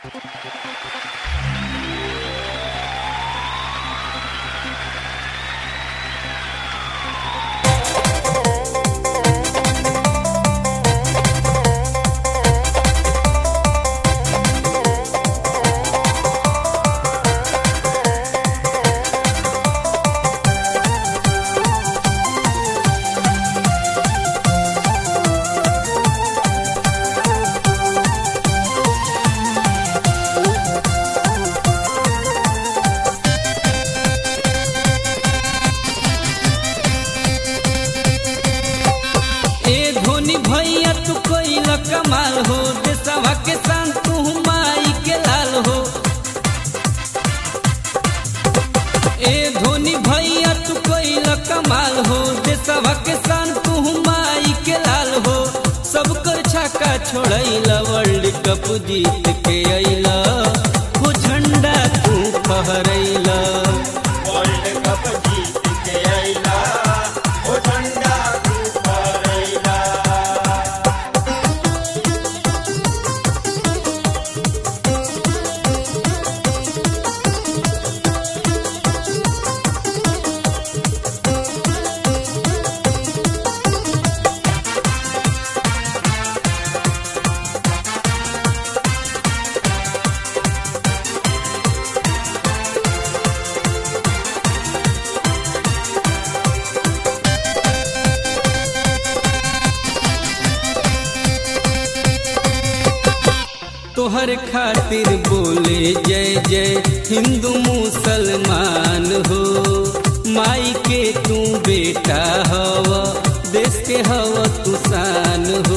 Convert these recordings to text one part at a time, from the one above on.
कमाल हो देशवा के शान तू माई के लाल हो। ए धोनी भैया तू कोइल कमाल हो देशवा के शान तू माई के लाल हो। सब कर छक्का छोड़ैला वर्ल्ड कप जीत के अइला वो झंडा तू फहरैला। वर्ल्ड कप जीत के अइला वो झंडा तू फहरैला। तोहर खातिर बोले जय जय हिंदू मुसलमान हो। माई के तू बेटा हवा देश के हवा तू शान हो।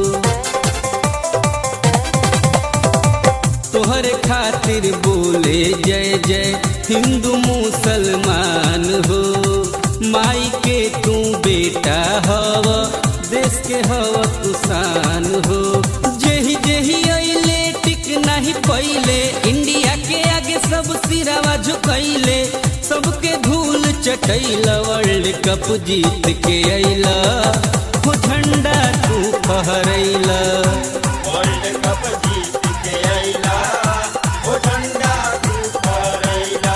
तोहर खातिर बोले जय जय हिंदू मुसलमान हो। माई के तू बेटा हवा देश के हवा तू शान हो। जेही जेही नहीं पहले इंडिया के आगे सब सिरावा झुकैले सबके धूल चटैला। वर्ल्ड कप जीत के अइला वो झंडा तू फहरैला। वर्ल्ड कप जीत के अइला वो झंडा तू फहरैला।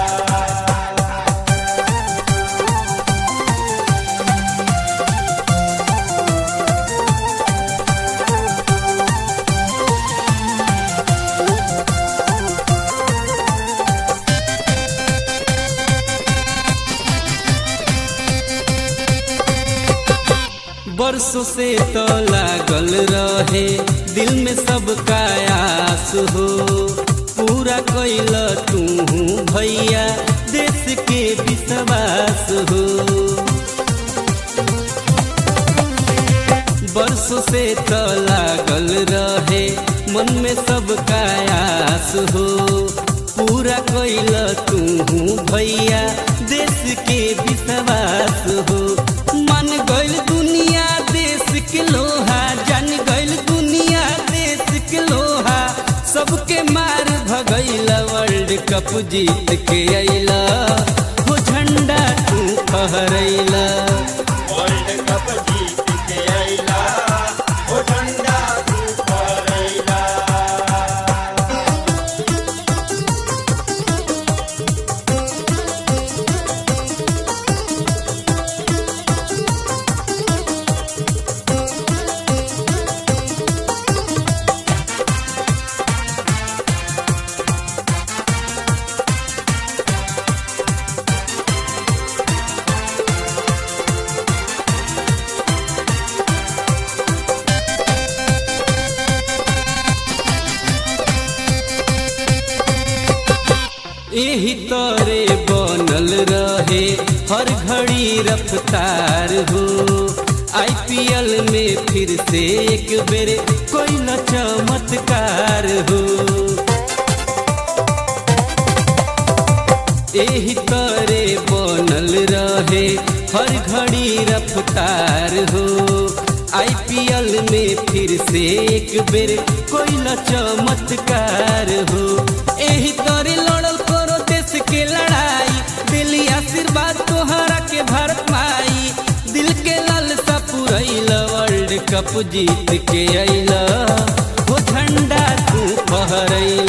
बरसों से तो लागल रहे दिल में सबका आस हो। पूरा कैला तू भैया देश के विश्वास हो। बरसों से तो लागल रहे मन में सबका आस हो। पूरा कैला तू भैया देश के विश्वास हो। मन गइल दुनिया देश के लोहा जान गइल दुनिया देश के लोहा सबके मार भगैला। वर्ल्ड कप जीत के अइला वो झंडा तू फहरैला। वर्ल्ड कप जीत के अइला वो झंडा तू फहरैला। एही तरे बनल रहे हर घड़ी रफ्तार हो। IPL में फिर से एक बेर कोई न चमत्कार हो। एही तरे बनल रहे हर घड़ी रफ्तार हो। IPL में फिर से एक बेर कोई न चमत्कार हो। एही तरे लड़ल करो देश के लड़ाई दिली आशीर्वाद तोहरा के भारत माई। दिल के लालसा पुरैला वर्ल्ड कप जीत के अइला वो झंडा तू फहरैला।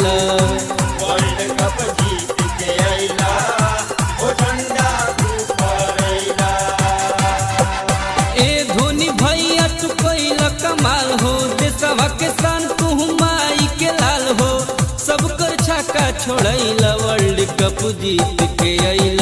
देशवा के शान तू माई के लाल हो, सब कर छक्का छोड़ैला, वर्ल्ड कप जीत के अइला।